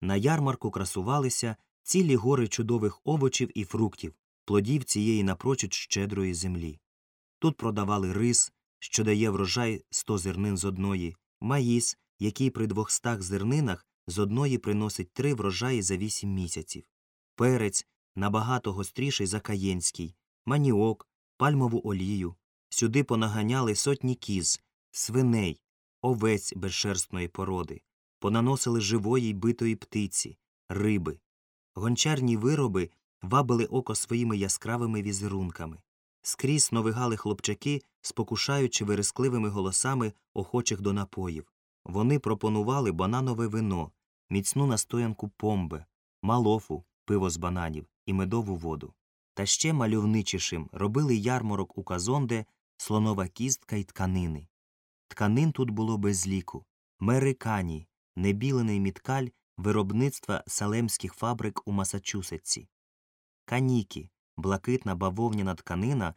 На ярмарку красувалися цілі гори чудових овочів і фруктів, плодів цієї напрочуд щедрої землі. Тут продавали рис, що дає врожай 100 зернин з одної, маїс, який при 200 зернинах з одної приносить 3 врожаї за 8 місяців, перець, набагато гостріший за каєнський, маніок, пальмову олію. Сюди понаганяли сотні кіз, свиней, овець безшерстної породи, понаносили живої й битої птиці, риби. Гончарні вироби вабили око своїми яскравими візерунками. Скрізь новигали хлопчаки, спокушаючи верескливими голосами охочих до напоїв. Вони пропонували бананове вино, міцну настоянку помбе, малофу, пиво з бананів і медову воду. Та ще мальовничішим робили ярмарок у Казонде слонова кістка й тканини. Тканин тут було без ліку. Мерикані, небілений міткаль виробництва салемських фабрик у Масачусетсі. Канікі, блакитна бавовняна тканина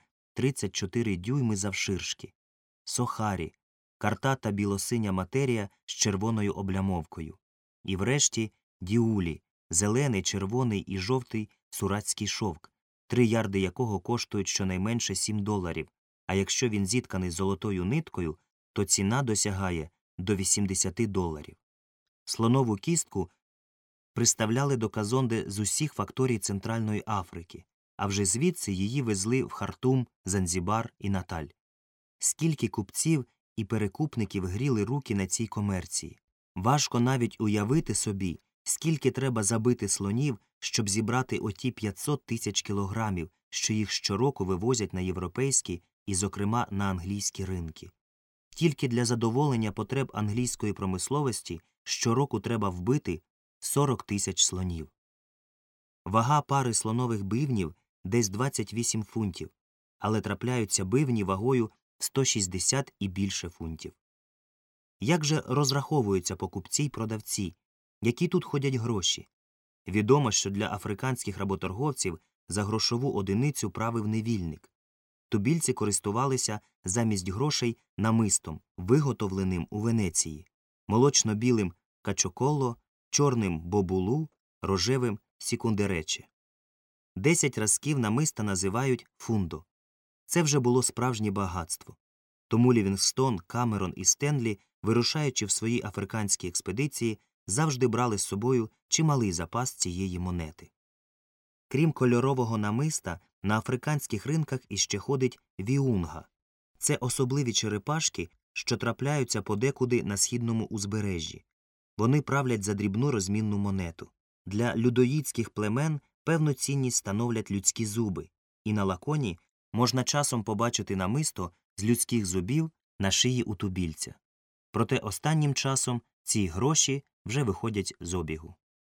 34 дюйми завширшки. Сохарі, картата білосиня матерія з червоною облямовкою. І врешті діулі, зелений, червоний і жовтий суратський шовк, 3 ярди якого коштують щонайменше $7, а якщо він зітканий золотою ниткою, то ціна досягає до $80. Слонову кістку приставляли до Казонде з усіх факторій Центральної Африки, а вже звідси її везли в Хартум, Занзібар і Наталь. Скільки купців і перекупників гріли руки на цій комерції. Важко навіть уявити собі, скільки треба забити слонів, щоб зібрати оті 500 тисяч кілограмів, що їх щороку вивозять на європейські і, зокрема, на англійські ринки. Тільки для задоволення потреб англійської промисловості щороку треба вбити 40 тисяч слонів. Вага пари слонових бивнів десь 28 фунтів, але трапляються бивні вагою 160 і більше фунтів. Як же розраховуються покупці й продавці? Які тут ходять гроші? Відомо, що для африканських работорговців за грошову одиницю правив невільник. Тубільці користувалися замість грошей намистом, виготовленим у Венеції, молочно-білим качоколо, чорним бобулу, рожевим сікундерече. 10 разків намиста називають фундо. Це вже було справжнє багатство. Тому Лівінгстон, Камерон і Стенлі, вирушаючи в свої африканські експедиції, завжди брали з собою чималий запас цієї монети. Крім кольорового намиста, на африканських ринках іще ходить віунга. Це особливі черепашки, що трапляються подекуди на східному узбережжі. Вони правлять за дрібну розмінну монету. Для людоїдських племен певну цінність становлять людські зуби, і на лаконі можна часом побачити намисто з людських зубів на шиї у тубільця. Проте останнім часом ці гроші вже виходять з обігу.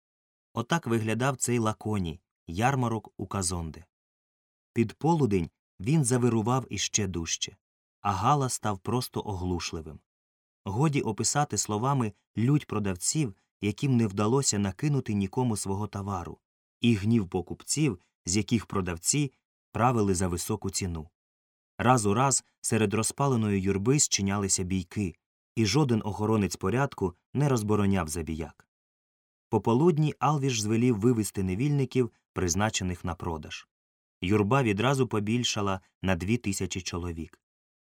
Отак виглядав цей лаконі, ярмарок у Казонде. Під полудень він завирував іще дужче, а галас став просто оглушливим. Годі описати словами лють продавців, яким не вдалося накинути нікому свого товару, і гнів покупців, з яких продавці правили за високу ціну. Раз у раз серед розпаленої юрби зчинялися бійки, і жоден охоронець порядку не розбороняв забіяк. Пополудні Алвіш звелів вивезти невільників, призначених на продаж. Юрба відразу побільшала на 2000 чоловік.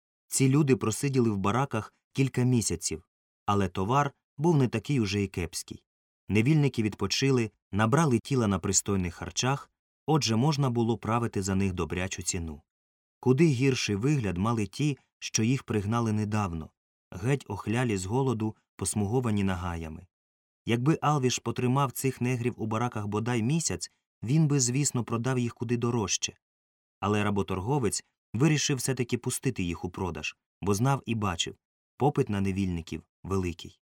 Ці люди просиділи в бараках кілька місяців, але товар був не такий уже й кепський. Невільники відпочили, набрали тіла на пристойних харчах, отже можна було правити за них добрячу ціну. Куди гірший вигляд мали ті, що їх пригнали недавно, геть охлялі з голоду, посмуговані нагаями. Якби Алвіш потримав цих негрів у бараках бодай місяць, він би, звісно, продав їх куди дорожче. Але работорговець вирішив все-таки пустити їх у продаж, бо знав і бачив – попит на невільників великий.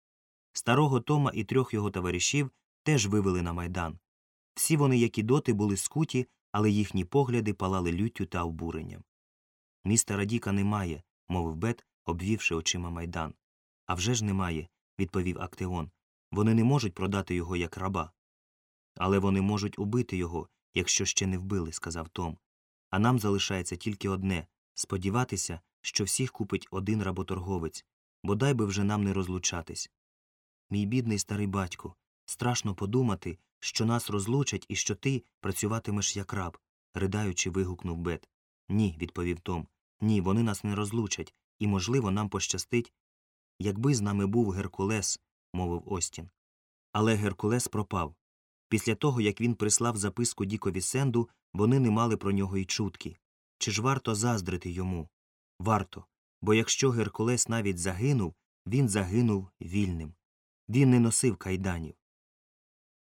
Старого Тома і 3 його товаришів теж вивели на майдан. Всі вони, як і доти, були скуті, але їхні погляди палали люттю та обуренням. «Містера Діка немає», – мовив Бет, обвівши очима майдан. «А вже ж немає», – відповів Актеон. «Вони не можуть продати його як раба». «Але вони можуть убити його, якщо ще не вбили», – сказав Том. «А нам залишається тільки одне – сподіватися, що всіх купить один работорговець, бодай би вже нам не розлучатись». «Мій бідний старий батько», Страшно подумати, що нас розлучать і що ти працюватимеш як раб, ридаючи, вигукнув Бет. Ні, відповів Том. Ні, вони нас не розлучать, і, можливо, нам пощастить. Якби з нами був Геркулес, мовив Остін. Але Геркулес пропав. Після того, як він прислав записку Дікові Сенду, вони не мали про нього й чутки. Чи ж варто заздрити йому? Варто. Бо якщо Геркулес навіть загинув, він загинув вільним. Він не носив кайданів.